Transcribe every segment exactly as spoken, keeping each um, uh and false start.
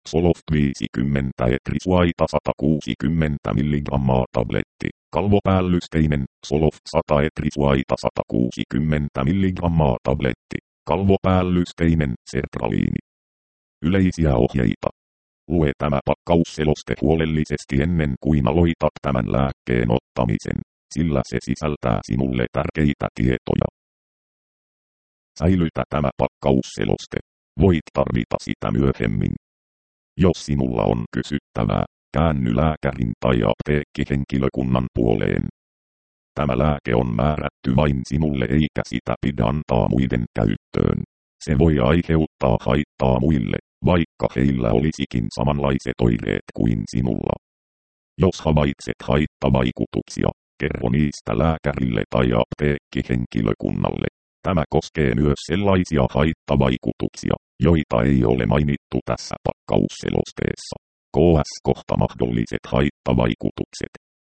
Zoloft viisikymmentä etrisuaita sata kuusikymmentä milligrammaa tabletti. Kalvopäällysteinen, Zoloft sata etrisuaita sata kuusikymmentä milligrammaa tabletti. Kalvopäällysteinen, sertraliini. Yleisiä ohjeita. Lue tämä pakkausseloste huolellisesti ennen kuin aloitat tämän lääkkeen ottamisen, sillä se sisältää sinulle tärkeitä tietoja. Säilytä tämä pakkausseloste. Voit tarvita sitä myöhemmin. Jos sinulla on kysyttävää, käänny lääkärin tai apteekkihenkilökunnan puoleen. Tämä lääke on määrätty vain sinulle eikä sitä pidä antaa muiden käyttöön. Se voi aiheuttaa haittaa muille, vaikka heillä olisikin samanlaiset oireet kuin sinulla. Jos havaitset haittavaikutuksia, kerro niistä lääkärille tai apteekkihenkilökunnalle. Tämä koskee myös sellaisia haittavaikutuksia, joita ei ole mainittu tässä pakkausselosteessa. K S kohta mahdolliset haittavaikutukset.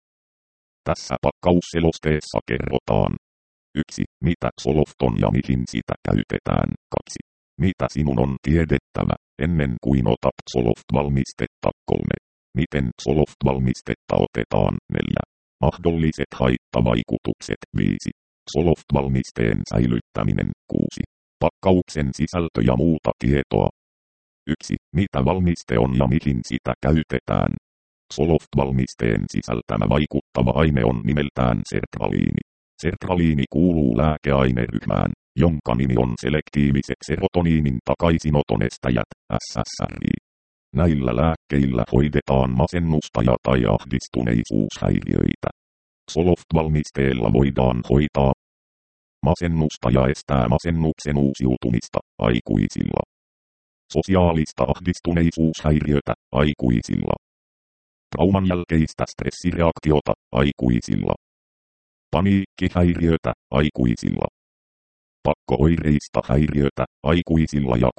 Tässä pakkausselosteessa kerrotaan. yksi. Mitä Zoloft on ja mihin sitä käytetään. kaksi. Mitä sinun on tiedettävä, ennen kuin otat Zoloft-valmistetta. kolme. Miten Zoloft-valmistetta otetaan. neljä. Mahdolliset haittavaikutukset. viisi. Zoloft-valmisteen säilyttäminen. kuusi. Pakkauksen sisältö ja muuta tietoa. yksi. Mitä valmiste on ja mihin sitä käytetään. Zoloft-valmisteen sisältämä vaikuttava aine on nimeltään sertraliini. Sertraliini kuuluu lääkeaineryhmään, jonka nimi on selektiiviset serotoniinin takaisinotonestäjät, S S R I. Näillä lääkkeillä hoidetaan masennusta ja tai ahdistuneisuushäiriöitä. Zoloft-valmisteella voidaan hoitaa masennusta ja estää masennuksen uusiutumista aikuisilla. Sosiaalista ahdistuneisuushäiriötä aikuisilla. Trauman jälkeistä stressireaktiota aikuisilla. Paniikkihäiriötä aikuisilla. Pakko-oireista häiriötä aikuisilla ja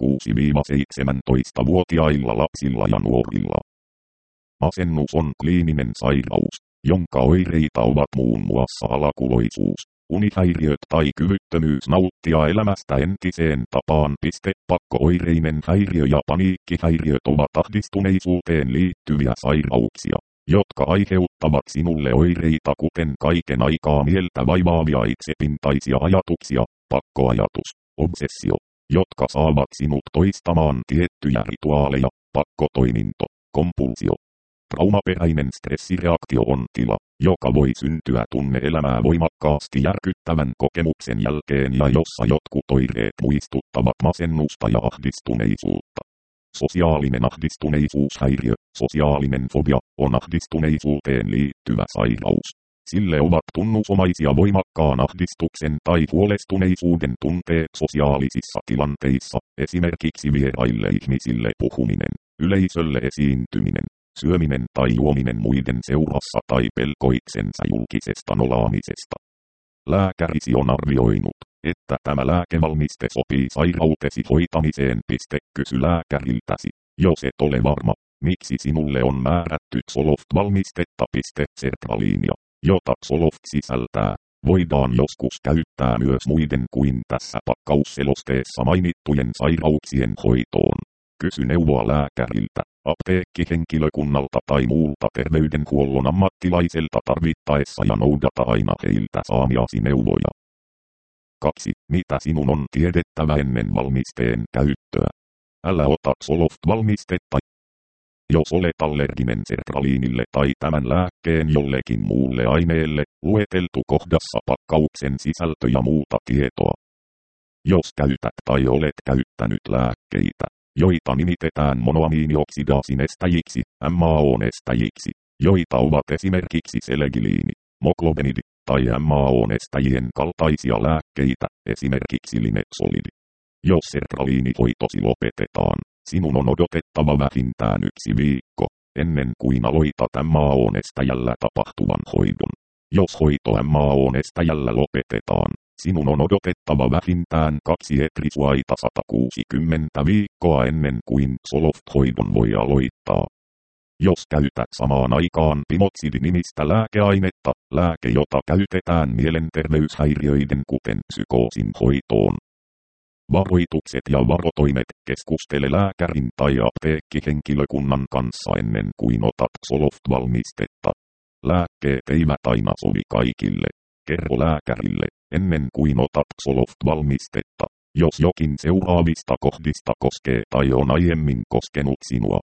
kuusi–seitsemäntoista-vuotiailla lapsilla ja nuorilla. Masennus on kliininen sairaus, jonka oireita ovat muun muassa alakuloisuus, unihäiriöt tai kyvyttömyys nauttia elämästä entiseen tapaan. Pakko-oireinen häiriö ja paniikkihäiriöt ovat ahdistuneisuuteen liittyviä sairauksia, jotka aiheuttavat sinulle oireita kuten kaiken aikaa mieltä vaivaavia itsepintaisia ajatuksia, pakkoajatus, obsessio, jotka saavat sinut toistamaan tiettyjä rituaaleja, pakkotoiminto, kompulsio. Traumaperäinen stressireaktio on tila, joka voi syntyä tunne-elämää voimakkaasti järkyttävän kokemuksen jälkeen ja jossa jotkut oireet muistuttavat masennusta ja ahdistuneisuutta. Sosiaalinen ahdistuneisuushäiriö, sosiaalinen fobia, on ahdistuneisuuteen liittyvä sairaus. Sille ovat tunnusomaisia voimakkaan ahdistuksen tai huolestuneisuuden tunteet sosiaalisissa tilanteissa, esimerkiksi vieraille ihmisille puhuminen, yleisölle esiintyminen, syöminen tai juominen muiden seurassa tai pelko itsensä julkisesta nolaamisesta. Lääkärisi on arvioinut, että tämä lääkevalmiste sopii sairautesi hoitamiseen. Kysy lääkäriltäsi, jos et ole varma, miksi sinulle on määrätty Zoloft-valmistetta. Sertraliinia, jota Zoloft sisältää, voidaan joskus käyttää myös muiden kuin tässä pakkausselosteessa mainittujen sairauksien hoitoon. Kysy neuvoa lääkäriltä, apteekkihenkilökunnalta tai muulta terveydenhuollon ammattilaiselta tarvittaessa ja noudata aina heiltä saamiasi neuvoja. kaksi. Mitä sinun on tiedettävä ennen valmisteen käyttöä? Älä ota Zoloft-valmistetta, jos olet allerginen sertraliinille tai tämän lääkkeen jollekin muulle aineelle, lueteltu kohdassa pakkauksen sisältö ja muuta tietoa. Jos käytät tai olet käyttänyt lääkkeitä, joita nimitetään monoamiinioksidaasinestäjiksi, M A O-nestäjiksi, joita ovat esimerkiksi selegiliini, moklobenidi tai M A O-nestäjien kaltaisia lääkkeitä, esimerkiksi linexolidi. Jos sertraliinihoitosi lopetetaan, sinun on odotettava vähintään yksi viikko, ennen kuin aloitat M A O-nestäjällä tapahtuvan hoidon. Jos hoito M A O-nestäjällä lopetetaan, sinun on odotettava vähintään kaksi etrisuaita sata kuusikymmentä viikkoa ennen kuin Zoloft-hoidon voi aloittaa. Jos käytät samaan aikaan Pimotsidi-nimistä lääkeainetta, lääke jota käytetään mielenterveyshäiriöiden kuten psykoosin hoitoon, Varoitukset ja varotoimet. Keskustele lääkärin tai apteekkihenkilökunnan kanssa ennen kuin otat Zoloft-valmistetta. Lääkkeet eivät aina sovi kaikille. Kerro lääkärille ennen kuin otat Zoloft-valmistetta, jos jokin seuraavista kohdista koskee tai on aiemmin koskenut sinua.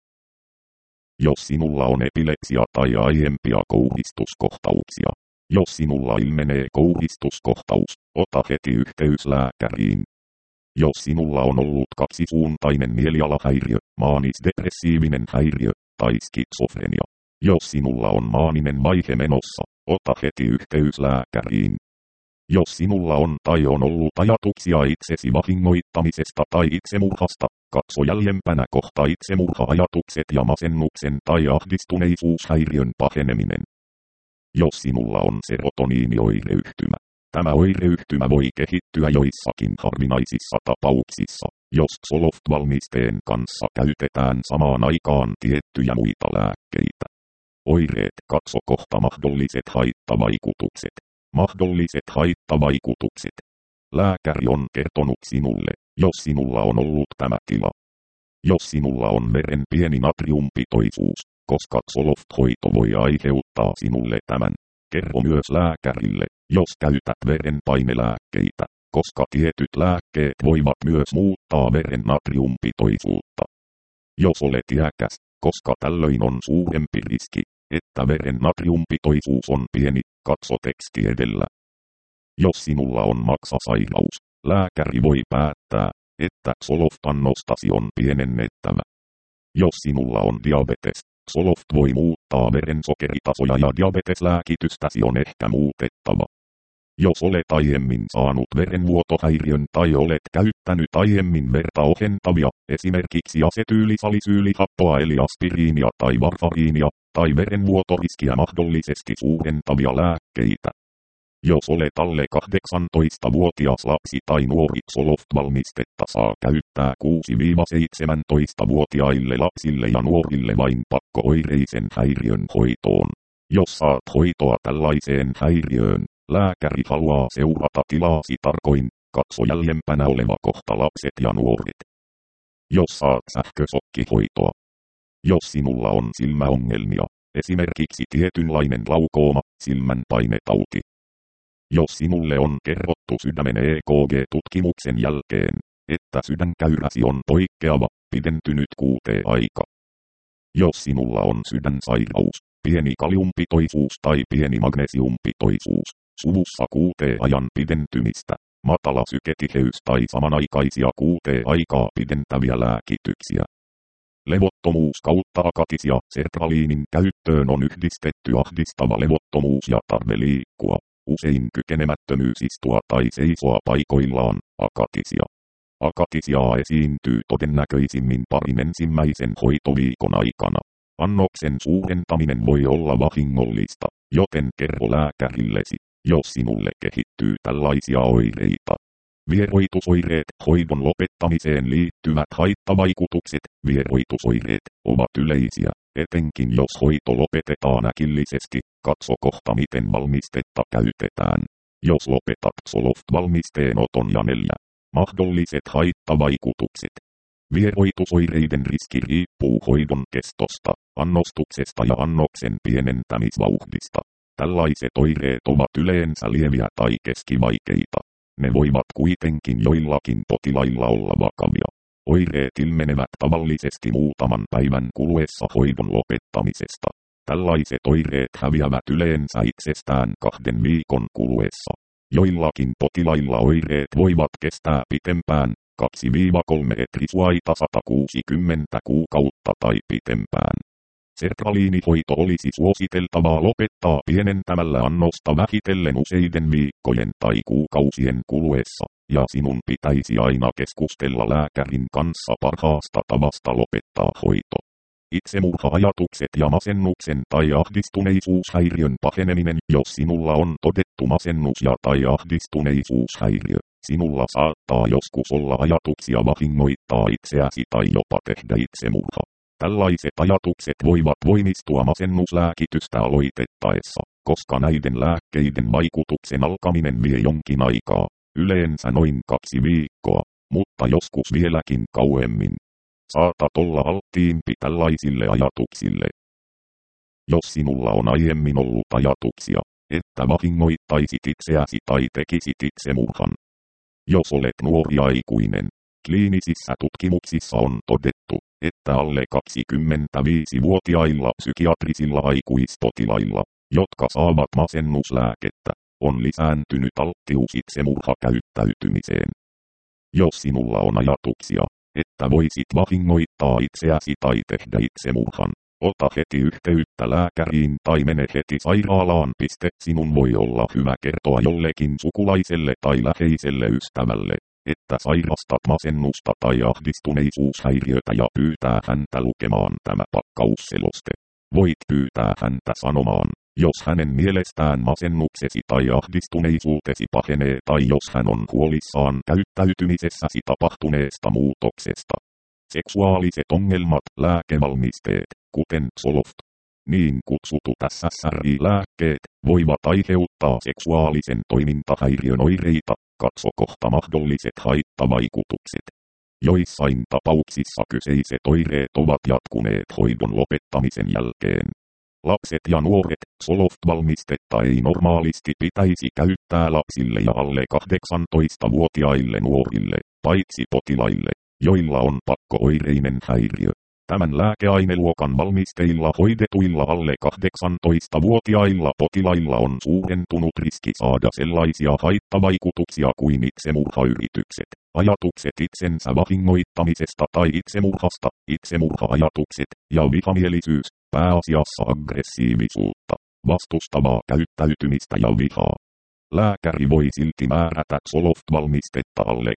Jos sinulla on epilepsia tai aiempia kouristuskohtauksia. Jos sinulla ilmenee kouristuskohtaus, ota heti yhteys lääkäriin. Jos sinulla on ollut kaksisuuntainen mielialahäiriö, maanis-depressiivinen häiriö tai skitsofrenia. Jos sinulla on maaninen vaihe menossa, ota heti yhteys lääkäriin. Jos sinulla on tai on ollut ajatuksia itsesi vahingoittamisesta tai itsemurhasta, katso jäljempänä kohta itsemurha-ajatukset ja masennuksen tai ahdistuneisuushäiriön paheneminen. Jos sinulla on serotoniinioireyhtymä. Tämä oireyhtymä voi kehittyä joissakin harvinaisissa tapauksissa, jos Zoloft-valmisteen kanssa käytetään samaan aikaan tiettyjä muita lääkkeitä. Oireet. Katso kohta mahdolliset haittavaikutukset. Mahdolliset haittavaikutukset. Lääkäri on kertonut sinulle, jos sinulla on ollut tämä tila. Jos sinulla on veren pieni natriumpitoisuus, koska Zoloft-hoito voi aiheuttaa sinulle tämän. Kerro myös lääkärille, jos käytät verenpainelääkkeitä, koska tietyt lääkkeet voivat myös muuttaa veren natriumpitoisuutta. Jos olet iäkäs, koska tällöin on suurempi riski, että veren natriumpitoisuus on pieni, katso teksti edellä. Jos sinulla on maksasairaus, lääkäri voi päättää, että Zoloft-annostasi on pienennettävä. Jos sinulla on diabetes, Zoloft voi muuttaa verensokeritasoja ja diabeteslääkitystäsi on ehkä muutettava. Jos olet aiemmin saanut verenvuotohäiriön tai olet käyttänyt aiemmin verta ohentavia, esimerkiksi asetyylisalisyylihappoa eli aspiriinia tai varfariinia, tai verenvuotoriskiä mahdollisesti suurentavia lääkkeitä. Jos olet alle kahdeksantoistavuotias lapsi tai nuori, Zoloft-valmistetta saa käyttää kuusi-seitsemäntoistavuotiaille lapsille ja nuorille vain pakko-oireisen häiriön hoitoon. Jos saat hoitoa tällaiseen häiriöön, lääkäri haluaa seurata tilaasi tarkoin, katso jäljempänä oleva kohta lapset ja nuoret. Jos saat sähkösokkihoitoa. Jos sinulla on silmäongelmia, esimerkiksi tietynlainen glaukooma, silmänpainetauti. Jos sinulle on kerrottu sydämen E K G-tutkimuksen jälkeen, että sydänkäyräsi on poikkeava, pidentynyt kuute-aika. Jos sinulla on sydänsairaus, pieni kaliumpitoisuus tai pieni magnesiumpitoisuus, suvussa kuute-ajan pidentymistä, matala syketiheys tai samanaikaisia kuute-aikaa pidentäviä lääkityksiä. Levottomuus kautta akatisia, sertraliinin käyttöön on yhdistetty ahdistava levottomuus ja tarve liikkua. Usein kykenemättömyys istua tai seisoa paikoillaan, akatisia. Akatisiaa esiintyy todennäköisimmin parin ensimmäisen hoitoviikon aikana. Annoksen suurentaminen voi olla vahingollista, joten kerro lääkärillesi, jos sinulle kehittyy tällaisia oireita. Vieroitusoireet. Hoidon lopettamiseen liittyvät haittavaikutukset. Vieroitusoireet ovat yleisiä, etenkin jos hoito lopetetaan äkillisesti. Katso kohta miten valmistetta käytetään. Jos lopetat Zoloft-valmisteen oton ja neljä. Mahdolliset haittavaikutukset. Vieroitusoireiden riski riippuu hoidon kestosta, annostuksesta ja annoksen pienentämisvauhdista. Tällaiset oireet ovat yleensä lieviä tai keskivaikeita. Ne voivat kuitenkin joillakin potilailla olla vakavia. Oireet ilmenevät tavallisesti muutaman päivän kuluessa hoidon lopettamisesta. Tällaiset oireet häviävät yleensä itsestään kahden viikon kuluessa. Joillakin potilailla oireet voivat kestää pitempään, kaksi–kolme etrisuaita sata kuusikymmentä kuukautta tai pitempään. Sertraliinihoito olisi suositeltavaa lopettaa pienentämällä annosta vähitellen useiden viikkojen tai kuukausien kuluessa, ja sinun pitäisi aina keskustella lääkärin kanssa parhaasta tavasta lopettaa hoito. Itsemurha-ajatukset ja masennuksen tai ahdistuneisuushäiriön paheneminen. Jos sinulla on todettu masennus ja tai ahdistuneisuushäiriö, sinulla saattaa joskus olla ajatuksia vahingoittaa itseäsi tai jopa tehdä itsemurha. Tällaiset ajatukset voivat voimistua masennuslääkitystä aloitettaessa, koska näiden lääkkeiden vaikutuksen alkaminen vie jonkin aikaa, yleensä noin kaksi viikkoa. mutta joskus vieläkin kauemmin. Saatat olla alttiimpi tällaisille ajatuksille. Jos sinulla on aiemmin ollut ajatuksia, että vahingoittaisit itseäsi tai tekisit itsemurhan. Jos olet nuori aikuinen, kliinisissä tutkimuksissa on todettu, että alle kaksikymmentäviisivuotiailla psykiatrisilla aikuispotilailla, jotka saavat masennuslääkettä, on lisääntynyt alttius itsemurhakäyttäytymiseen. Jos sinulla on ajatuksia, että voisit vahingoittaa itseäsi tai tehdä itsemurhan, ota heti yhteyttä lääkäriin tai mene heti sairaalaan. Sinun voi olla hyvä kertoa jollekin sukulaiselle tai läheiselle ystävälle, että sairastat masennusta tai ahdistuneisuushäiriötä ja pyytää häntä lukemaan tämä pakkausseloste. Voit pyytää häntä sanomaan, jos hänen mielestään masennuksesi tai ahdistuneisuutesi pahenee tai jos hän on huolissaan käyttäytymisessäsi tapahtuneesta muutoksesta. Seksuaaliset ongelmat, lääkevalmisteet, kuten Zoloft, niin kutsutut S S R I-lääkkeet, voivat aiheuttaa seksuaalisen toimintahäiriön oireita. Katso kohta mahdolliset haittavaikutukset. Joissain tapauksissa kyseiset oireet ovat jatkuneet hoidon lopettamisen jälkeen. Lapset ja nuoret, Zoloft-valmistetta ei normaalisti pitäisi käyttää lapsille ja alle kahdeksantoistavuotiaille nuorille, paitsi potilaille, joilla on pakko-oireinen häiriö. Tämän lääkeaineluokan valmisteilla hoidetuilla alle kahdeksantoistavuotiailla potilailla on suurentunut riski saada sellaisia haittavaikutuksia kuin itsemurhayritykset, ajatukset itsensä vahingoittamisesta tai itsemurhasta, itsemurha-ajatukset ja vihamielisyys, pääasiassa aggressiivisuutta, vastustavaa käyttäytymistä ja vihaa. Lääkäri voi silti määrätä Zoloft-valmistetta alle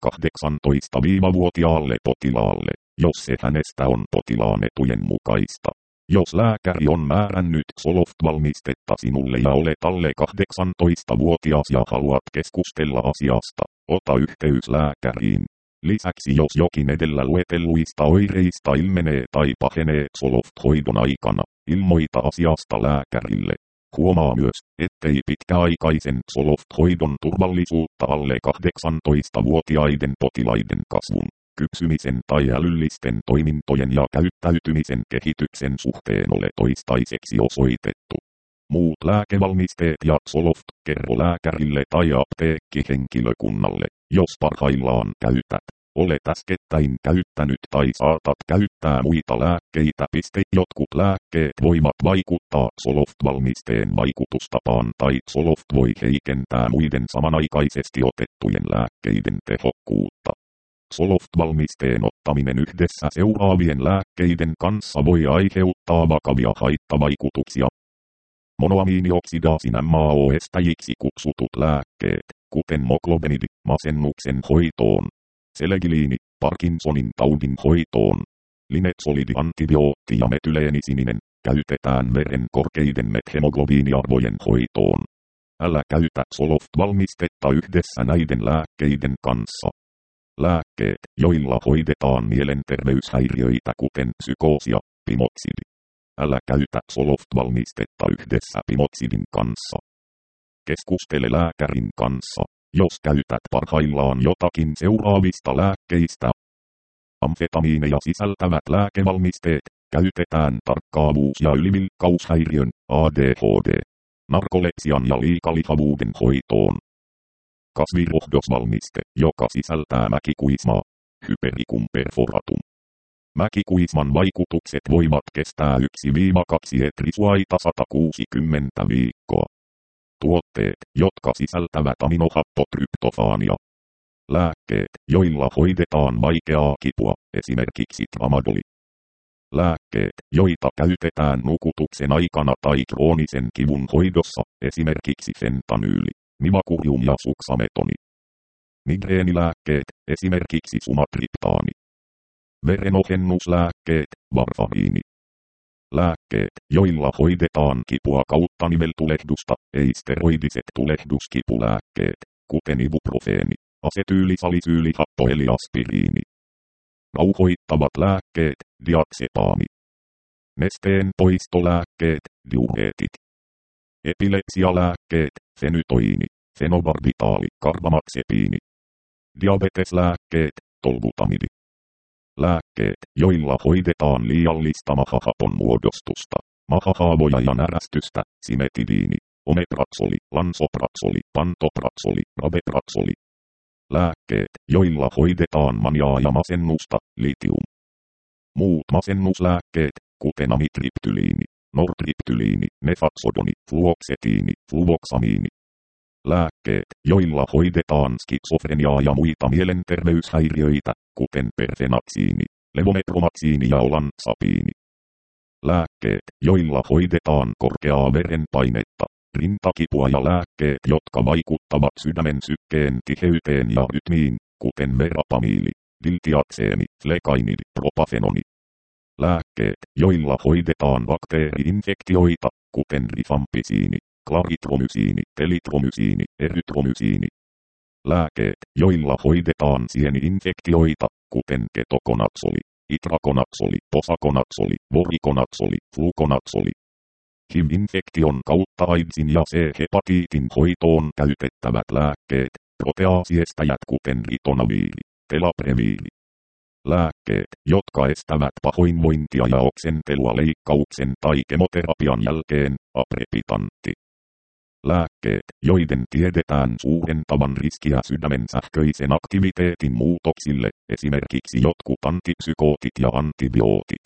kahdeksantoistavuotiaalle potilaalle, jos se hänestä on potilaan etujen mukaista. Jos lääkäri on määrännyt Zoloft-valmistetta sinulle ja olet alle kahdeksantoistavuotias ja haluat keskustella asiasta, ota yhteys lääkäriin. Lisäksi jos jokin edellä luetelluista oireista ilmenee tai pahenee Zoloft-hoidon aikana, ilmoita asiasta lääkärille. Huomaa myös, ettei pitkäaikaisen Zoloft-hoidon turvallisuutta alle kahdeksantoistavuotiaiden potilaiden kasvun, kypsymisen tai älyllisten toimintojen ja käyttäytymisen kehityksen suhteen ole toistaiseksi osoitettu. Muut lääkevalmisteet ja Zoloft, kerro lääkärille tai apteekkihenkilökunnalle, jos parhaillaan käytät. Olet äskettäin käyttänyt tai saatat käyttää muita lääkkeitä. Jotkut lääkkeet voivat vaikuttaa Zoloft-valmisteen vaikutustapaan tai Zoloft voi heikentää muiden samanaikaisesti otettujen lääkkeiden tehokkuutta. Zoloft-valmisteen ottaminen yhdessä seuraavien lääkkeiden kanssa voi aiheuttaa vakavia haittavaikutuksia. Monoamiinioksidaasin M A O-estäjiksi kutsutut lääkkeet, kuten moklobenidi, masennuksen hoitoon. Selegiliini, Parkinsonin taudin hoitoon. Linezolidi antibiootti ja metyleenisinin, käytetään veren korkeiden methemoglobiiniarvojen hoitoon. Älä käytä Zoloft-valmistetta yhdessä näiden lääkkeiden kanssa. Lääkkeet, joilla hoidetaan mielenterveyshäiriöitä kuten psykoosia, pimoksidi. Älä käytä Zoloft-valmistetta yhdessä pimoksidin kanssa. Keskustele lääkärin kanssa, jos käytät parhaillaan jotakin seuraavista lääkkeistä. Amfetamiineja sisältävät lääkevalmisteet käytetään tarkkaavuus- ja ylivilkkaushäiriön A D H D, narkolepsian ja liikalihavuuden hoitoon. Kasvirohdosvalmiste, joka sisältää mäkikuismaa, Hypericum perforatum. Mäkikuisman vaikutukset voivat kestää yksi kaksi etrisuaita sata kuusikymmentä viikkoa. Tuotteet, jotka sisältävät aminohappotryptofaania. Lääkkeet, joilla hoidetaan vaikeaa kipua, esimerkiksi tramadoli. Lääkkeet, joita käytetään nukutuksen aikana tai kroonisen kivun hoidossa, esimerkiksi fentanyyli, mivakurium ja suksametoni. Migreenilääkkeet, esimerkiksi sumatriptaani. Verenohennuslääkkeet, varfariini. Lääkkeet, joilla hoidetaan kipua kautta niveltulehdusta, ei steroidiset tulehduskipulääkkeet, kuten ibuprofeeni, asetyylisalisyylihappo eli aspiriini. Rauhoittavat lääkkeet, diazepaami. Nesteen poistolääkkeet, diureetit. Epilepsialääkkeet, fenytoini, fenobarbitaali, karbamaxepiini. Diabeteslääkkeet, tolbutamidi. Lääkkeet, joilla hoidetaan liiallista mahahapon muodostusta, mahahaavoja ja närästystä, simetidiini, omepraksoli, lansopraksoli, pantopraksoli, rabepraksoli. Lääkkeet, joilla hoidetaan maniaa ja masennusta, litium. Muut masennuslääkkeet, kuten amitriptyliini, nortriptyliini, mefaksodoni, fluoksetiini, fluvoksamiini. Lääkkeet, joilla hoidetaan skitsofreniaa ja muita mielenterveyshäiriöitä, kuten perfenaksiini, levometromaksiini ja olansapiini. Lääkkeet, joilla hoidetaan korkeaa verenpainetta, rintakipua ja lääkkeet, jotka vaikuttavat sydämen sykkeen tiheyteen ja rytmiin, kuten verapamiili, diltiatseemi, flekainidi, propafenoni. Lääkkeet, joilla hoidetaan bakteeriinfektioita, kuten rifampisiini, klaritromysiini, telitromysiini, erytromysiini. Lääkkeet, joilla hoidetaan sieni-infektioita, kuten ketokonaksoli, itrakonaksoli, posakonaksoli, vorikonaksoli, flukonaksoli. H I V-infektion kautta AIDSin ja C-hepatiitin hoitoon käytettävät lääkkeet, proteaasiestäjät kuten ritonaviiri, telapreviiri. Lääkkeet, jotka estävät pahoinvointia ja oksentelua leikkauksen tai kemoterapian jälkeen, aprepitantti. Lääkkeet, joiden tiedetään suurentavan riskiä sydämen sähköisen aktiviteetin muutoksille, esimerkiksi jotkut antipsykootit ja antibiootit.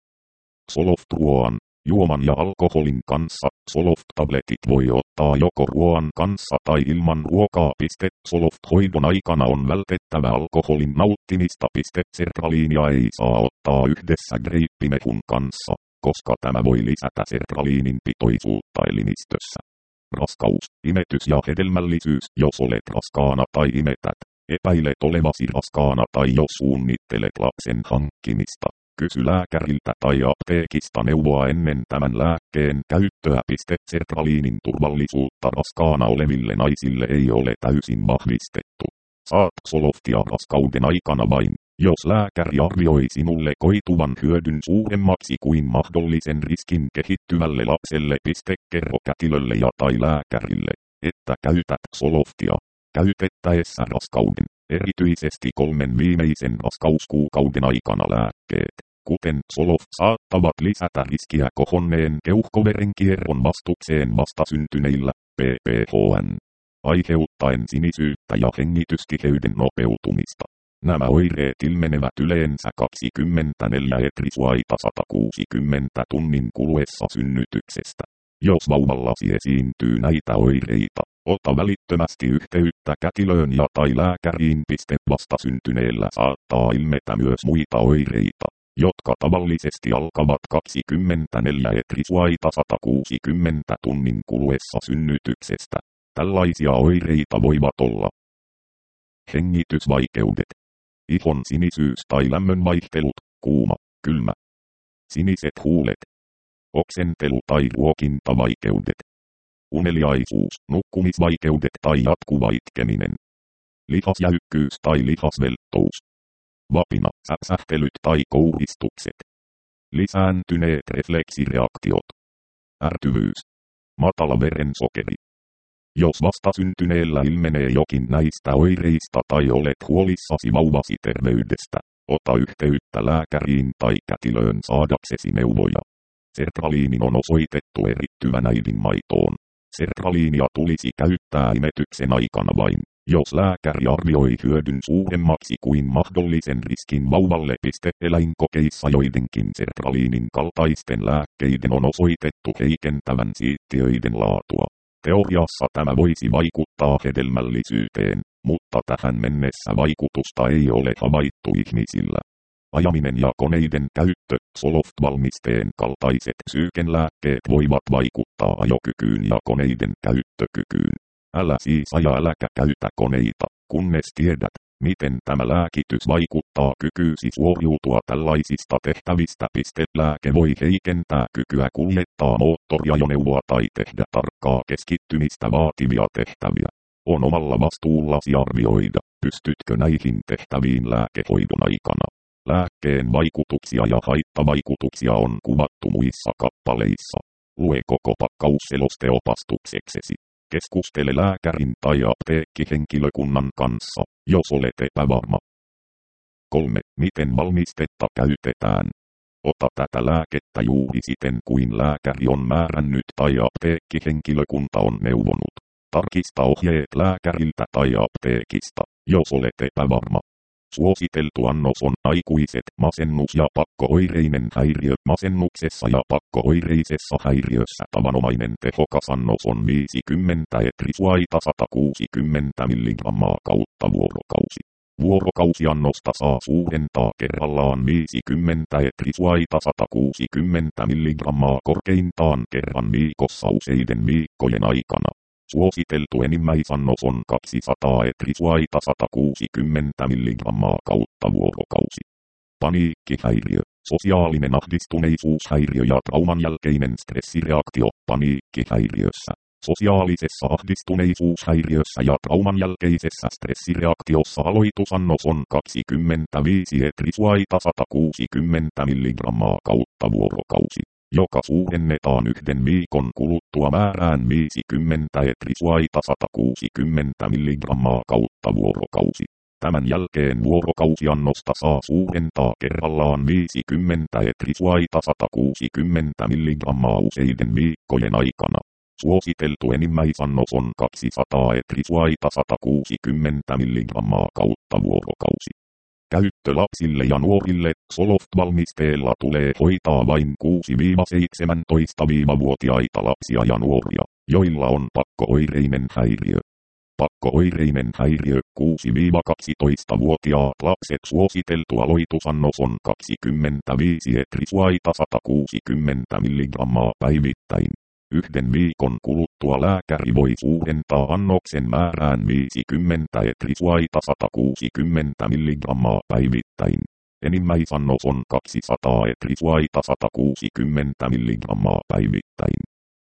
Zoloft-ruoan, juoman ja alkoholin kanssa, Zoloft-tabletit voi ottaa joko ruoan kanssa tai ilman ruokaa. Zoloft-hoidon aikana on vältettävä alkoholin nauttimista. Sertraliinia ei saa ottaa yhdessä greippimehun kanssa, koska tämä voi lisätä sertraliinin pitoisuutta elimistössä. Raskaus, imetys ja hedelmällisyys. Jos olet raskaana tai imetät, epäilet olevasi raskaana tai jos suunnittelet lapsen hankkimista, kysy lääkäriltä tai apteekista neuvoa ennen tämän lääkkeen käyttöä. Sertraliinin turvallisuutta raskaana oleville naisille ei ole täysin vahvistettu. Saat Zoloftia raskauden aikana vain, jos lääkäri arvioi sinulle koituvan hyödyn suuremmaksi kuin mahdollisen riskin kehittyvälle lapselle. Kerro kätilölle ja tai lääkärille, että käytät Zoloftia käytettäessä raskauden, erityisesti kolmen viimeisen raskauskuukauden aikana lääkkeet, kuten Zoloft, saattavat lisätä riskiä kohonneen keuhkoverenkierron vastukseen vastasyntyneillä, P P H N, aiheuttaen sinisyyttä ja hengitystiheyden nopeutumista. Nämä oireet ilmenevät yleensä kaksikymmentäneljä etrisuaita sata kuusikymmentä tunnin kuluessa synnytyksestä. Jos vauvallasi esiintyy näitä oireita, ota välittömästi yhteyttä kätilöön ja tai lääkäriin. Vastasyntyneellä saattaa ilmetä myös muita oireita, jotka tavallisesti alkavat kaksikymmentäneljä etrisuaita sata kuusikymmentä tunnin kuluessa synnytyksestä. Tällaisia oireita voivat olla hengitysvaikeudet, ihon sinisyys tai lämmönvaihtelut, kuuma, kylmä, siniset huulet, oksentelu tai ruokintavaikeudet, uneliaisuus, nukkumisvaikeudet tai jatkuva itkeminen, lihasjäykkyys tai lihasvelttous, vapina, säpsähtelyt tai kouristukset, lisääntyneet refleksireaktiot, ärtyvyys, matala verensokeri. Jos vastasyntyneellä ilmenee jokin näistä oireista tai olet huolissasi vauvasi terveydestä, ota yhteyttä lääkäriin tai kätilöön saadaksesi neuvoja. Sertraliinin on osoitettu erittyvän äidinmaitoon. Sertraliinia tulisi käyttää imetyksen aikana vain, jos lääkäri arvioi hyödyn suuremmaksi kuin mahdollisen riskin vauvalle. Eläinkokeissa joidenkin sertraliinin kaltaisten lääkkeiden on osoitettu heikentävän siittiöiden laatua. Teoriassa tämä voisi vaikuttaa hedelmällisyyteen, mutta tähän mennessä vaikutusta ei ole havaittu ihmisillä. Ajaminen ja koneiden käyttö, Zoloft-valmisteen kaltaiset psyykenlääkkeet voivat vaikuttaa ajokykyyn ja koneiden käyttökykyyn. Älä siis aja äläkä käytä koneita, kunnes tiedät, miten tämä lääkitys vaikuttaa kykyysi suoriutua tällaisista tehtävistä. Lääke voi heikentää kykyä kuljettaa moottoriajoneuvoa tai tehdä tarkkaa keskittymistä vaativia tehtäviä. On omalla vastuullasi arvioida, pystytkö näihin tehtäviin lääkehoidon aikana. Lääkkeen vaikutuksia ja haittavaikutuksia on kuvattu muissa kappaleissa. Lue koko pakkaus selosteopastukseksesi. Keskustele lääkärin tai apteekkihenkilökunnan kanssa, jos olet epävarma. kolme. Miten valmistetta käytetään? Ota tätä lääkettä juuri siten kuin lääkäri on määrännyt tai apteekkihenkilökunta on neuvonut. Tarkista ohjeet lääkäriltä tai apteekista, jos olet epävarma. Suositeltu annos on aikuiset masennus- ja pakko-oireinen häiriö. Masennuksessa ja pakko-oireisessa häiriössä tavanomainen tehokas annos on viisikymmentä etrisuaita sata kuusikymmentä milligrammaa kautta vuorokausi. Vuorokausiannosta saa suurentaa kerrallaan viisikymmentä etrisuaita sata kuusikymmentä milligrammaa korkeintaan kerran viikossa useiden viikkojen aikana. Suositeltu enimmäisannos on kaksisataa etrisuaita sata kuusikymmentä milligrammaa kautta vuorokausi. Paniikkihäiriö, sosiaalinen ahdistuneisuushäiriö ja trauman jälkeinen stressireaktio. Paniikkihäiriössä, sosiaalisessa ahdistuneisuushäiriössä ja trauman jälkeisessä stressireaktiossa aloitusannos on kaksikymmentäviisi etrisuaita sata kuusikymmentä milligrammaa kautta vuorokausi, joka suurennetaan yhden viikon kuluttua määrään viisikymmentä etrisuaita sata kuusikymmentä milligrammaa kautta vuorokausi. Tämän jälkeen vuorokausiannosta saa suurentaa kerrallaan viisikymmentä etrisuaita sata kuusikymmentä milligrammaa useiden viikkojen aikana. Suositeltu enimmäisannos on kaksisataa etrisuaita sata kuusikymmentä milligrammaa kautta vuorokausi. Käyttö lapsille ja nuorille. Zoloft-valmisteella tulee hoitaa vain kuusi-seitsemäntoista-vuotiaita lapsia ja nuoria, joilla on pakko-oireinen häiriö. Pakko-oireinen häiriö. kuusi-kaksitoista-vuotiaat lapset. Suositeltu aloitusannos on kaksikymmentäviisi etrisuaita sata kuusikymmentä milligrammaa päivittäin. Yhden viikon kuluttua lääkäri voi suurentaa annoksen määrään viisikymmentä etrisuaita sata kuusikymmentä milligrammaa päivittäin. Enimmäisannos on kaksisataa etrisuaita sata kuusikymmentä milligrammaa päivittäin.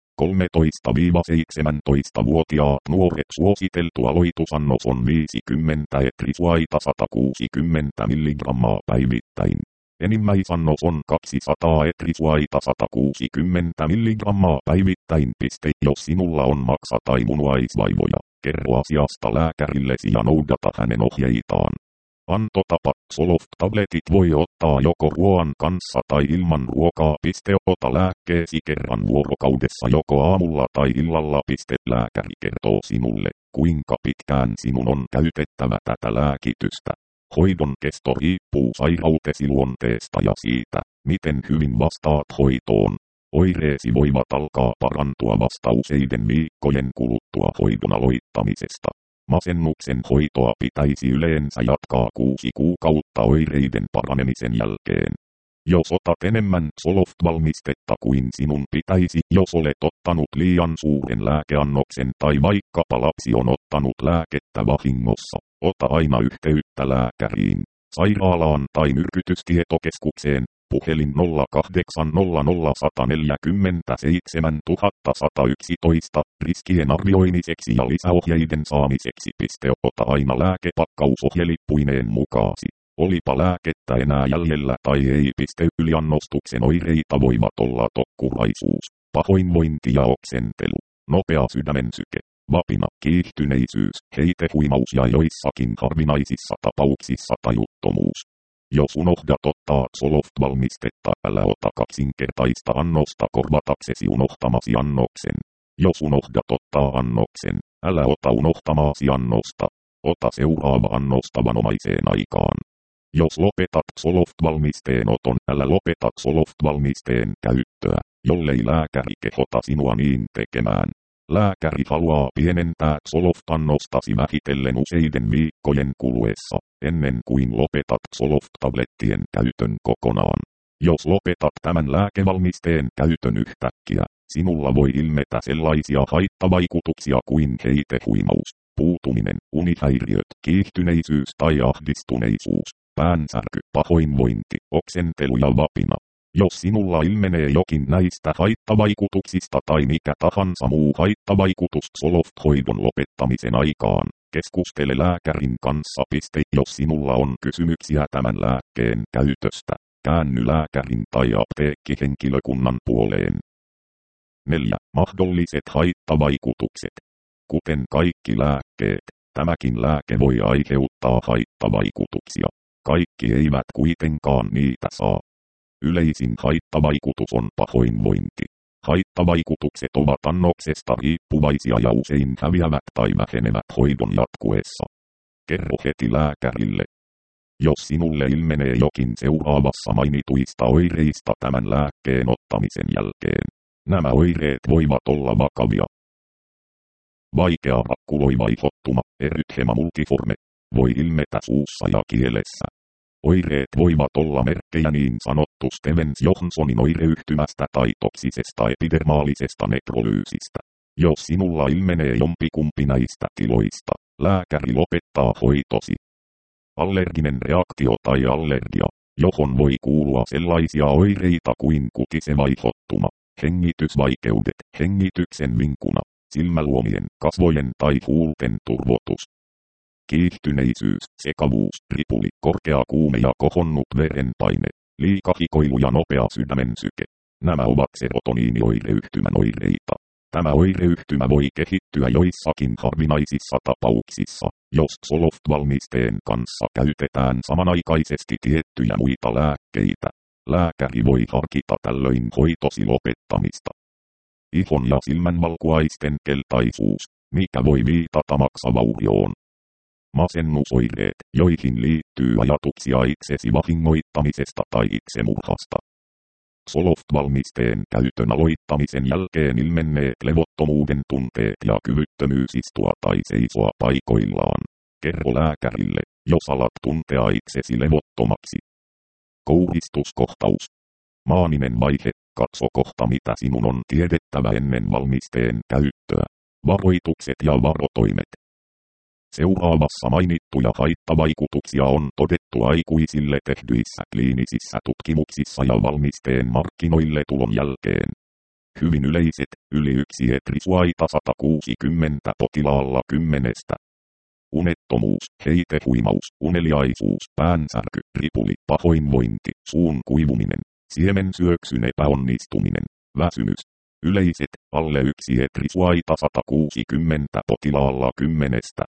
kolmetoista-seitsemäntoista-vuotiaat nuoret. Suositeltu aloitusannos on viisikymmentä etrisuaita sata kuusikymmentä milligrammaa päivittäin. Enimmäisannos on kaksisataa etrisuaita sata kuusikymmentä milligrammaa päivittäin. Piste. Jos sinulla on maksa- tai munuaisvaivoja, kerro asiasta lääkärillesi ja noudata hänen ohjeitaan. Antotapa. Zoloft-tabletit voi ottaa joko ruoan kanssa tai ilman ruokaa. Piste. Ota lääkkeesi kerran vuorokaudessa joko aamulla tai illalla. Piste. Lääkäri kertoo sinulle, kuinka pitkään sinun on käytettävä tätä lääkitystä. Hoidon kesto riippuu sairautesi luonteesta ja siitä, miten hyvin vastaat hoitoon. Oireesi voivat alkaa parantua vasta useiden viikkojen kuluttua hoidon aloittamisesta. Masennuksen hoitoa pitäisi yleensä jatkaa kuusi kuukautta oireiden paranemisen jälkeen. Jos otat enemmän Zoloft-valmistetta kuin sinun pitäisi, jos olet ottanut liian suuren lääkeannoksen tai vaikkapa lapsi on ottanut lääkettä vahingossa, ota aina yhteyttä lääkäriin, sairaalaan tai myrkytystietokeskukseen, puhelin nolla kahdeksan nolla nolla yksi neljä seitsemän yksi yksi yksi, riskien arvioimiseksi ja lisäohjeiden saamiseksi. Piste. Ota aina lääkepakkaus ohjelippuineen mukaasi. Olipa lääkettä enää jäljellä tai ei. Piste. Yliannostuksen oireita voivat olla tokkuraisuus, pahoinvointi ja oksentelu, nopea sydämensyke, vapina, kiihtyneisyys, heitehuimaus ja joissakin harvinaisissa tapauksissa tajuttomuus. Jos unohdat ottaa Zoloft-valmistetta, älä ota kaksinkertaista annosta korvataksesi unohtamasi annoksen. Jos unohdat ottaa annoksen, älä ota unohtamaasi annosta. Ota seuraava annos tavanomaiseen aikaan. Jos lopetat Zoloft-valmisteen oton, älä lopeta Zoloft-valmisteen käyttöä, jollei lääkäri kehota sinua niin tekemään. Lääkäri haluaa pienentää Zoloft-annostasi vähitellen useiden viikkojen kuluessa, ennen kuin lopetat Zoloft-tablettien käytön kokonaan. Jos lopetat tämän lääkevalmisteen käytön yhtäkkiä, sinulla voi ilmetä sellaisia haittavaikutuksia kuin heitehuimaus, puutuminen, unihäiriöt, kiihtyneisyys tai ahdistuneisuus, päänsärky, pahoinvointi, oksentelu ja vapina. Jos sinulla ilmenee jokin näistä haittavaikutuksista tai mikä tahansa muu haittavaikutus Zoloft-hoidon lopettamisen aikaan, keskustele lääkärin kanssa. Piste. Jos sinulla on kysymyksiä tämän lääkkeen käytöstä, käänny lääkärin tai apteekkihenkilökunnan puoleen. neljä. Mahdolliset haittavaikutukset. Kuten kaikki lääkkeet, tämäkin lääke voi aiheuttaa haittavaikutuksia. kaikki eivät kuitenkaan niitä saa. Yleisin haittavaikutus on pahoinvointi. Haittavaikutukset ovat annoksesta riippuvaisia ja usein häviävät tai vähenevät hoidon jatkuessa. Kerro heti lääkärille. Jos sinulle ilmenee jokin seuraavassa mainituista oireista tämän lääkkeen ottamisen jälkeen, nämä oireet voivat olla vakavia. Vaikea rakkuloiva ihottuma, erythema multiforme, voi ilmetä suussa ja kielessä. Oireet voivat olla merkkejä niin sanottu Stevens-Johnsonin oireyhtymästä tai toksisesta epidermaalisesta nekrolyysistä. Jos sinulla ilmenee jompikumpi näistä tiloista, lääkäri lopettaa hoitosi. Allerginen reaktio tai allergia, johon voi kuulua sellaisia oireita kuin kutiseva ihottuma, hengitysvaikeudet, hengityksen vinkuna, silmäluomien, kasvojen tai huulten turvotus. Kiihtyneisyys, sekavuus, ripuli, korkea kuume ja kohonnut verenpaine, liikahikoilu ja nopea sydämensyke. Nämä ovat serotoniinioireyhtymän oireita. Tämä oireyhtymä voi kehittyä joissakin harvinaisissa tapauksissa, jos Zoloft-valmisteen kanssa käytetään samanaikaisesti tiettyjä muita lääkkeitä. Lääkäri voi harkita tällöin hoitosi lopettamista. Ihon ja silmänvalkuaisten keltaisuus, mikä voi viitata maksavaurioon. Masennusoireet, joihin liittyy ajatuksia itsesi vahingoittamisesta tai itsemurhasta. Zoloft-valmisteen käytön aloittamisen jälkeen ilmenneet levottomuuden tunteet ja kyvyttömyys istua tai seisoa paikoillaan. Kerro lääkärille, jos alat tuntea itsesi levottomaksi. Kouhistuskohtaus. Maaninen vaihe, katso kohta mitä sinun on tiedettävä ennen valmisteen käyttöä. Varoitukset ja varotoimet. Seuraavassa mainittuja haittavaikutuksia on todettu aikuisille tehdyissä kliinisissä tutkimuksissa ja valmisteen markkinoille tulon jälkeen. Hyvin yleiset, yli yksi etrisuaita sata kuusikymmentä potilaalla kymmenestä. Unettomuus, heitehuimaus, uneliaisuus, päänsärky, ripuli, pahoinvointi, suun kuivuminen, siemensyöksyn epäonnistuminen, väsymys. Yleiset, alle yksi etrisuaita sata kuusikymmentä potilaalla kymmenestä.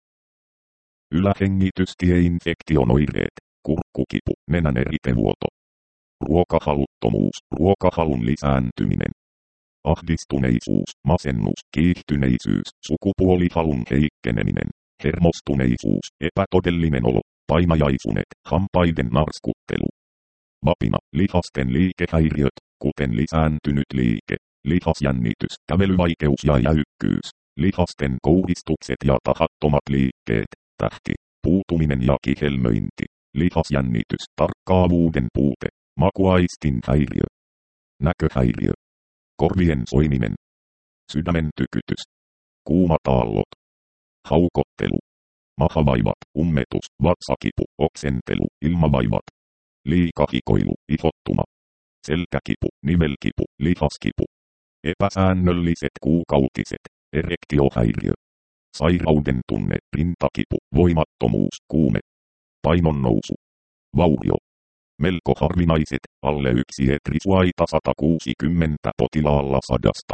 Ylähengitystieinfektion oireet, kurkkukipu, nenän eritevuoto. Ruokahaluttomuus, ruokahalun lisääntyminen. Ahdistuneisuus, masennus, kiihtyneisyys, sukupuolihalun heikkeneminen, hermostuneisuus, epätodellinen olo, painajaisunet, hampaiden narskuttelu. Vapina, lihasten liikehäiriöt, kuten lisääntynyt liike, lihasjännitys, kävelyvaikeus ja jäykkyys, lihasten kouhistukset ja tahattomat liikkeet. Tähti, puutuminen ja kihelmöinti, lihasjännitys, tarkkaavuuden puute, makuaistin häiriö, näköhäiriö, korvien soiminen, sydämen tykytys, kuumataallot, haukottelu, mahavaivat, ummetus, vatsakipu, oksentelu, ilmavaivat, liikahikoilu, ihottuma, selkäkipu, nivelkipu, lihaskipu, epäsäännölliset kuukautiset, erektiohäiriö. Sairauden tunne, rintakipu, voimattomuus, kuume, painonnousu, vaurio. Melko harvinaiset, alle yksi etrisuaita sata kuusikymmentä potilaalla sadasta.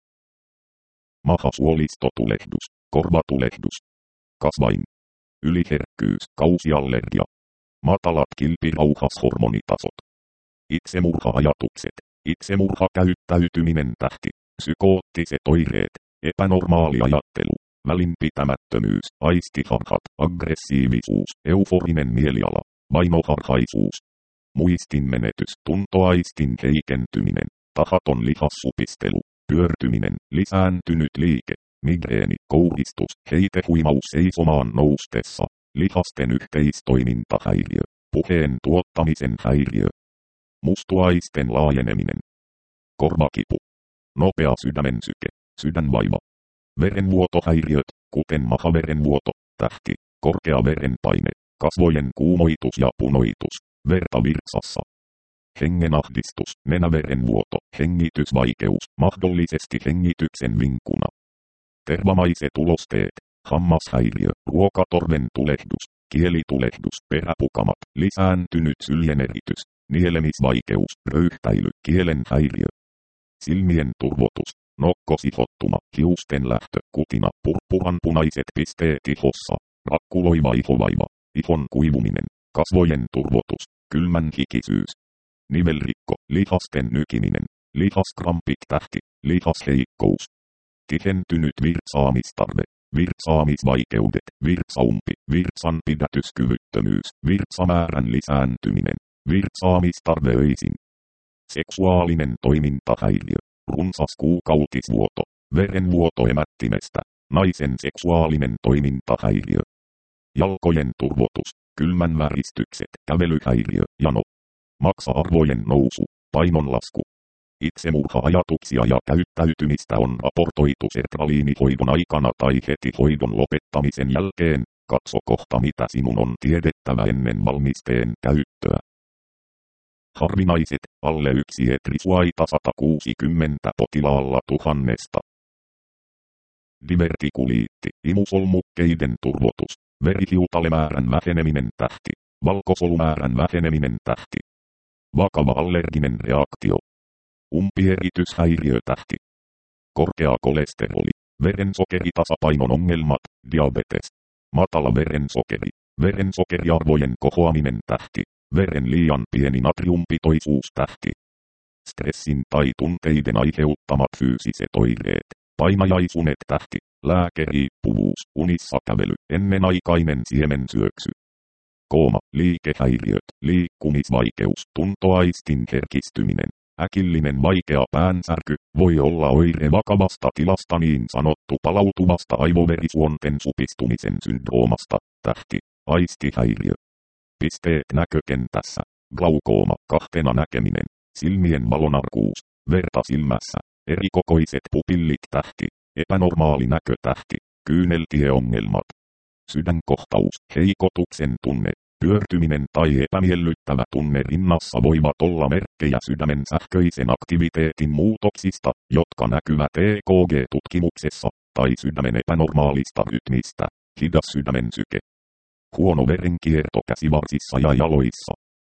Mahasuolistotulehdus, korvatulehdus, kasvain, yliherkkyys, kausiallergia, matalat kilpirauhashormonitasot, itsemurha-ajatukset, itsemurhakäyttäytyminen tähti, psykoottiset oireet, epänormaali ajattelu. Välinpitämättömyys, aistiharhat, aggressiivisuus, euforinen mieliala, vainoharhaisuus, muistinmenetys, tuntoaistin heikentyminen, tahaton lihassupistelu, pyörtyminen, lisääntynyt liike, migreeni, kouhistus, heitehuimaus seisomaan noustessa, lihasten yhteistoimintahäiriö, puheen tuottamisen häiriö, mustuaisten laajeneminen, korvakipu, nopea sydämensyke, sydänvaiva. Verenvuotohäiriöt, kuten mahaverenvuoto, tähti, korkea verenpaine, kasvojen kuumoitus ja punoitus, verta virtsassa. Hengenahdistus, nenäverenvuoto, hengitysvaikeus, mahdollisesti hengityksen vinkuna. Tervamaiset ulosteet, hammashäiriö, ruokatorven tulehdus, kielitulehdus, peräpukamat, lisääntynyt syljeneritys, nielemisvaikeus, röyhtäily, kielen häiriö. Silmien turvotus. Nokkosihottuma, hiusten lähtö, kutina, purppuranpunaiset pisteet ihossa, rakkuloiva ihovaiva, ihon kuivuminen, kasvojen turvotus, kylmän hikisyys, nivelrikko, lihasten nykiminen, lihaskrampit tähti, lihasheikkous, tihentynyt virtsaamistarve, virtsaamisvaikeudet, virtsaumpi, virtsanpidätyskyvyttömyys, virtsamäärän lisääntyminen, virtsaamistarve öisin, seksuaalinen toimintahäiriö, runsas kuukautisvuoto, verenvuoto emättimestä, naisen seksuaalinen toimintahäiriö, jalkojen turvotus, kylmän väristykset, kävelyhäiriö, jano, maksa-arvojen nousu, painonlasku. Itsemurha-ajatuksia ja käyttäytymistä on raportoitu sertraliinihoidon aikana tai heti hoidon lopettamisen jälkeen. Katso kohta mitä sinun on tiedettävä ennen valmisteen käyttöä. Harvinaiset, alle yksi etrisuaita sata kuusikymmentä potilaalla tuhannesta. Divertikuliitti, imusolmukkeiden turvotus, verihiutalemäärän väheneminen tähti, valkosolumäärän väheneminen tähti. Vakava allerginen reaktio. Umpierrytyshäiriö tähti. Korkea kolesteroli, verensokeritapainon ongelmat, diabetes. Matala verensokeri, verensokeriarvojen kohoaminen tähti, veren liian pieni natriumpitoisuus tähti. Stressin tai tunteiden aiheuttamat fyysiset oireet, painajaisunet tähti, lääkeriippuvuus, unissa kävely, ennenaikainen siemensyöksy. Kooma, liikehäiriöt, liikkumisvaikeus, tuntoaistin herkistyminen, äkillinen vaikea päänsärky, voi olla oire vakavasta tilasta niin sanottu palautuvasta aivoverisuonten supistumisen syndroomasta, tähti, aistihäiriö. Pisteet näkökentässä, glaukooma, kahtena näkeminen, silmien valonarkuus, verta silmässä, erikokoiset pupillit tähti, epänormaali näkö tähti, kyyneltieongelmat. Sydänkohtaus, heikotuksen tunne, pyörtyminen tai epämiellyttävä tunne rinnassa voivat olla merkkejä sydämen sähköisen aktiviteetin muutoksista, jotka näkyvät E K G-tutkimuksessa, tai sydämen epänormaalista rytmistä, hidas sydämen syke. Huono verenkierto käsivarsissa ja jaloissa.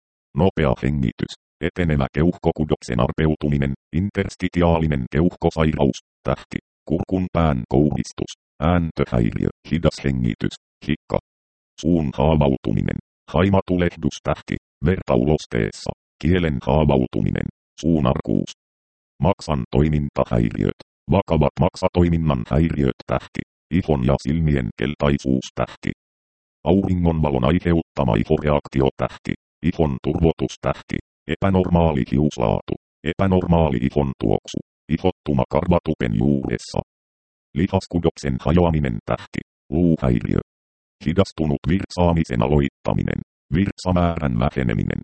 Nopea hengitys, etenevä keuhkokudoksen arpeutuminen, interstitiaalinen keuhkosairaus, tähti, kurkun pään kouhistus, ääntöhäiriö, hidas hengitys, hikka. Suun haavautuminen, haimatulehdus tähti, verta ulosteessa, kielen haavautuminen, suunarkuus. Maksan toimintahäiriöt, vakavat maksatoiminnan häiriöt tähti, ihon ja silmien keltaisuus tähti. Auringonvalon aiheuttama ihoreaktio tähti, ihon turvotus tähti, epänormaali hiuslaatu, epänormaali ihon tuoksu, ihottuma karvatupen juuressa. Lihaskudoksen hajoaminen tähti, luuhäiriö. Hidastunut virtsaamisen aloittaminen, virtsamäärän väheneminen.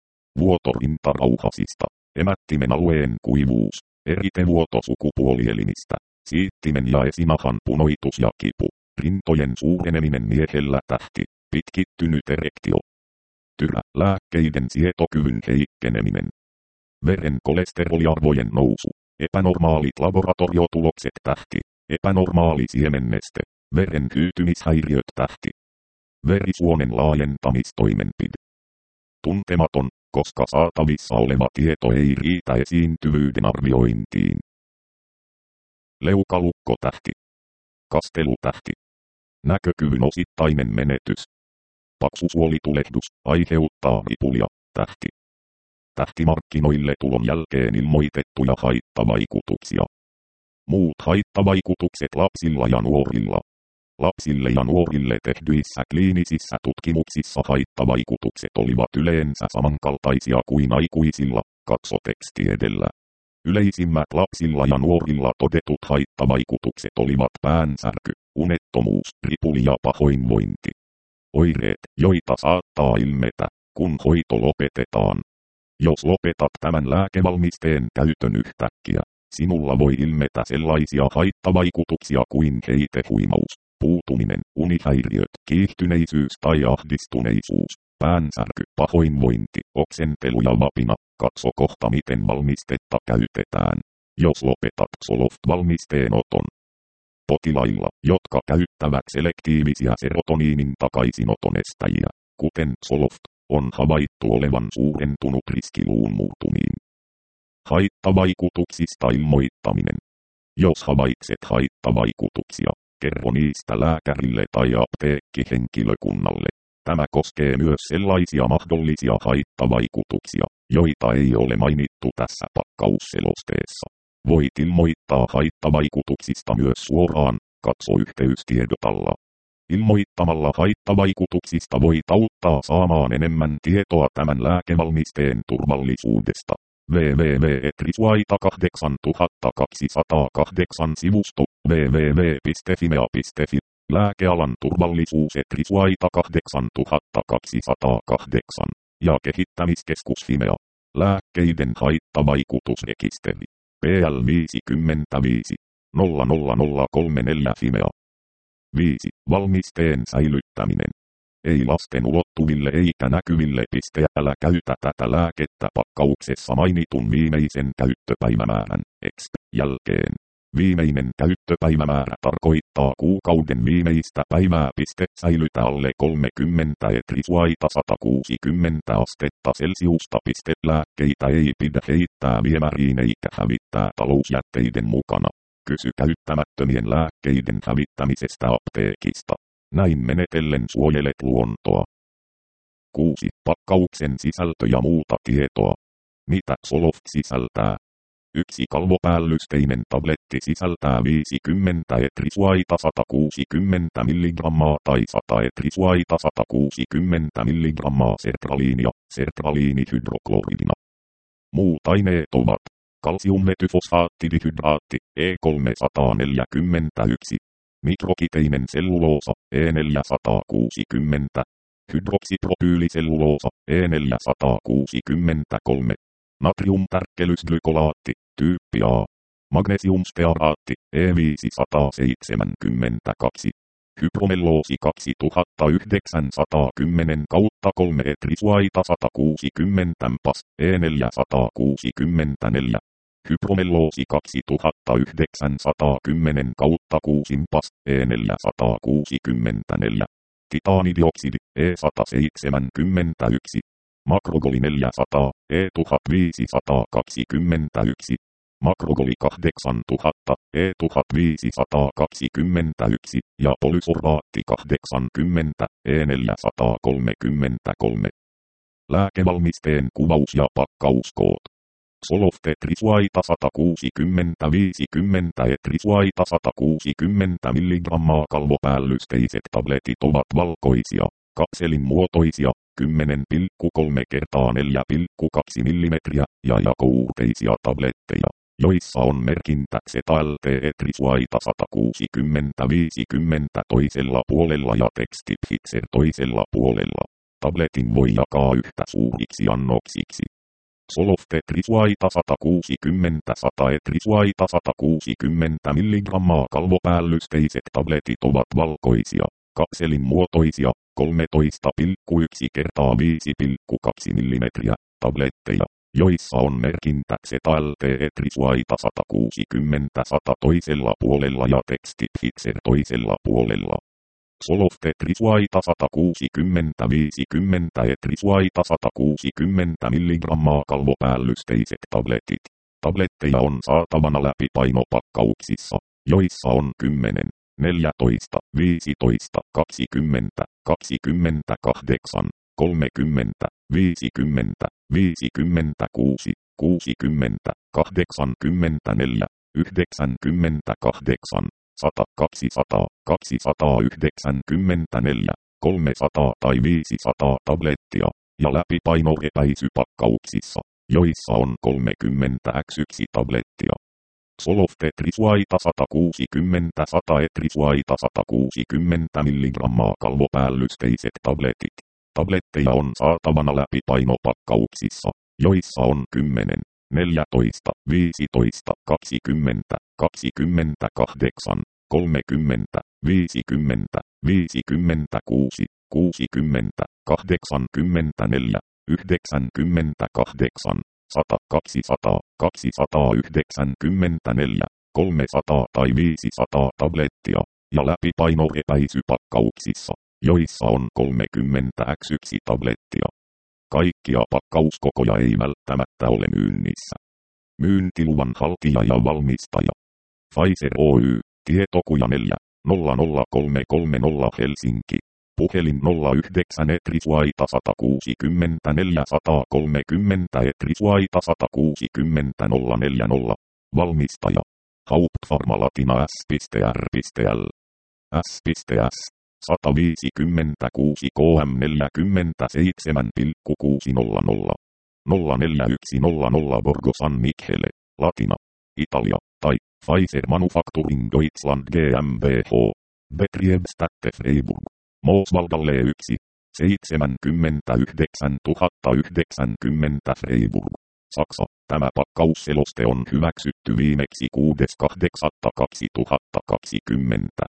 Vuotorintarauhasista, emättimen alueen kuivuus, eritevuoto sukupuolielimistä, siittimen ja esinahan punoitus ja kipu, rintojen suureneminen miehellä tähti, pitkittynyt erektio. Tyrä, lääkkeiden sietokyvyn heikkeneminen. Veren kolesteroliarvojen nousu, epänormaalit laboratoriotulokset tähti, epänormaali siemenneste. Veren hyytymishäiriöt tähti. Verisuonen laajentamistoimenpide. Tuntematon, koska saatavissa oleva tieto ei riitä esiintyvyyden arviointiin. Leukalukko tähti. Kastelutähti. Näkökyvyn osittainen menetys. Paksusuolitulehdus aiheuttaa ripulia, tähti. Tähtimarkkinoille tulon jälkeen ilmoitettuja haittavaikutuksia. Muut haittavaikutukset lapsilla ja nuorilla. Lapsille ja nuorille tehdyissä kliinisissä tutkimuksissa haittavaikutukset olivat yleensä samankaltaisia kuin aikuisilla, katso teksti edellä. Yleisimmät lapsilla ja nuorilla todetut haittavaikutukset olivat päänsärky, unettomuus, ripuli ja pahoinvointi. Oireet, joita saattaa ilmetä, kun hoito lopetetaan. Jos lopetat tämän lääkevalmisteen käytön yhtäkkiä, sinulla voi ilmetä sellaisia haittavaikutuksia kuin heitehuimaus, puutuminen, unihäiriöt, kiihtyneisyys tai ahdistuneisuus, päänsärky, pahoinvointi, oksentelu ja vapina. Katso kohta miten valmistetta käytetään, jos lopetat Zoloft-valmisteen oton. Potilailla, jotka käyttävät selektiivisiä serotoniinin takaisinoton estäjiä, kuten Zoloft, on havaittu olevan suurentunut riski luun murtumiin. Haittavaikutuksista ilmoittaminen. Jos havaitset haittavaikutuksia, kerro niistä lääkärille tai apteekkihenkilökunnalle. Tämä koskee myös sellaisia mahdollisia haittavaikutuksia, joita ei ole mainittu tässä pakkausselosteessa. Voit ilmoittaa haittavaikutuksista myös suoraan, katso yhteystiedot alla. Ilmoittamalla haittavaikutuksista voit auttaa saamaan enemmän tietoa tämän lääkevalmisteen turvallisuudesta. www piste etrisuaita kahdeksantuhattakaksisataakahdeksan sivusto www piste fimea piste fi Lääkealan turvallisuus Etrisuaita kahdeksantuhattakaksisataakahdeksan ja kehittämiskeskus Fimea. Lääkkeiden haittavaikutusrekisteri. P L viisikymmentäviisi nolla nolla nolla kolmekymmentäneljä Fimea. viisi. Valmisteen säilyttäminen. Ei lasten ulottuville eikä näkyville. Älä käytä tätä lääkettä pakkauksessa mainitun viimeisen käyttöpäivämäärän X jälkeen. Viimeinen käyttöpäivämäärä tarkoittaa kuukauden viimeistä päivää. Säilytä alle kolmekymmentä Etrisuaita sata kuusikymmentä astetta Celsiusta. Lääkkeitä ei pidä heittää viemäriin eikä hävittää talousjätteiden mukana. Kysy käyttämättömien lääkkeiden hävittämisestä apteekista. Näin menetellen suojelet luontoa. kuusi. Pakkauksen sisältö ja muuta tietoa. Mitä Zoloft sisältää? Yksi kalvopäällysteinen tabletti sisältää viisikymmentä Etrisuaita sata kuusikymmentä milligrammaa tai sata Etrisuaita sata kuusikymmentä milligrammaa sertraliinia, sertraliinihydrokloridina. Muut aineet ovat kalsiummetyfosfaattidihydraatti E kolmesataaneljäkymmentäyksi, mikrokiteinen selluloosa E neljäsataakuusikymmentä, hydroksipropyyliselluloosa E neljäsataakuusikymmentäkolme, natriumtärkkelysglykolaatti, tyyppi A, magnesiumstearaatti E viisisataaseitsemänkymmentäkaksi, hypromelloosi kaksituhattayhdeksänsataakymmenen kautta kolme Etrisuaita sata kuusikymmentä M P A S E neljäsataakuusikymmentäneljä, hypromelloosi kaksituhattayhdeksänsataakymmenen kautta kuusi M P A S E neljäsataakuusikymmentäneljä, titaanidioksidi E sata seitsemänkymmentäyksi, makrogoli neljäsataa E tuhatviisisataakaksikymmentäyksi, makrogoli kahdeksantuhatta E tuhatviisisataakaksikymmentäyksi ja polysorbaatti kahdeksankymmentä E neljäsataakolmekymmentäkolme. Lääkevalmisteen kuvaus ja pakkauskoot. Zoloft Etrisuaita sata kuusikymmentä viisikymmentä Etrisuaita sata kuusikymmentä milligrammaa kalvopäällysteiset tabletit ovat valkoisia, kapselin muotoisia, kymmenen pilkku kolme kertaa neljä pilkku kaksi millimetriä ja jakouuteisia tabletteja, joissa on merkintä Z L T Etrisuaita sata kuusikymmentä viisikymmentä toisella puolella ja teksti Pfizer toisella puolella. Tabletin voi jakaa yhtä suuriksi annoksiksi. Zoloft Etrisuaita sata kuusikymmentä sata Etrisuaita sata kuusikymmentä milligrammaa kalvopäällysteiset tabletit ovat valkoisia, kapselin muotoisia, kolmetoista pilkku yksi kertaa viisi pilkku kaksi millimetriä tabletteja, joissa on merkintä Z L T Etrisuaita sata kuusikymmentä sata toisella puolella ja teksti Pfizer toisella puolella. Zoloft Etrisuaita sata kuusikymmentä viisikymmentä Etrisuaita sata kuusikymmentä milligrammaa kalvopäällysteiset tabletit. Tabletteja on saatavana läpipainopakkauksissa, joissa on kymmenen, neljätoista, viisitoista, kaksikymmentä, kaksikymmentäkahdeksan, kolmekymmentä, viisikymmentä, viisikymmentäkuusi, kuusikymmentä, kahdeksankymmentäneljä, yhdeksänkymmentäkahdeksan, sata, kaksisataa, kaksisataayhdeksänkymmentäneljä, kolmesataa tai viisisataa tablettia, ja läpipainoepäisypakkauksissa, joissa on kolmekymmentä X yksi tablettia. Zoloft Etrisuaita sata kuusikymmentä sata Etrisuaita sata kuusikymmentä milligrammaa kalvopäällysteiset tabletit. Tabletteja on saatavana läpipainopakkauksissa, joissa on kymmenen, neljätoista, viisitoista, kaksikymmentä, kaksikymmentäkahdeksan, kolmekymmentä, viisikymmentä, viisikymmentäkuusi, kuusikymmentä, kahdeksankymmentäneljä, yhdeksänkymmentäkahdeksan, sata, kaksisataa, kaksisataayhdeksänkymmentäneljä, kolmesataa tai viisisataa tablettia, ja läpipainoepäisypakkauksissa, joissa on kolmekymmentä X yksi tablettia. Kaikkia pakkauskokoja ei välttämättä ole myynnissä. Myyntiluvan haltija ja valmistaja. Pfizer Oy, tietokuja neljä nolla nolla kolme kolme nolla Helsinki. Puhelin nolla yhdeksän Etrisuaita sata kuusikymmentäneljä sata kolmekymmentä Etrisuaita sata kuusikymmentä nolla neljä nolla. Valmistaja. Hauptfarma Latina S.R.L. S.S. sata viisikymmentäkuusi K M neljäkymmentäseitsemän pilkku kuusisataanolla. nolla neljä yksi nolla nolla Borgo San Michele, Latina, Italia, tai Pfizer Manufacturing Deutschland GmbH. Betriebsstätte Freiburg. Mooswaldalle yksi, seitsemänkymmentäyhdeksän tuhatta yhdeksänkymmentä Freiburg, Saksa. Tämä pakkausseloste on hyväksytty viimeksi kuudes kahdeksatta kaksituhattakaksikymmentä.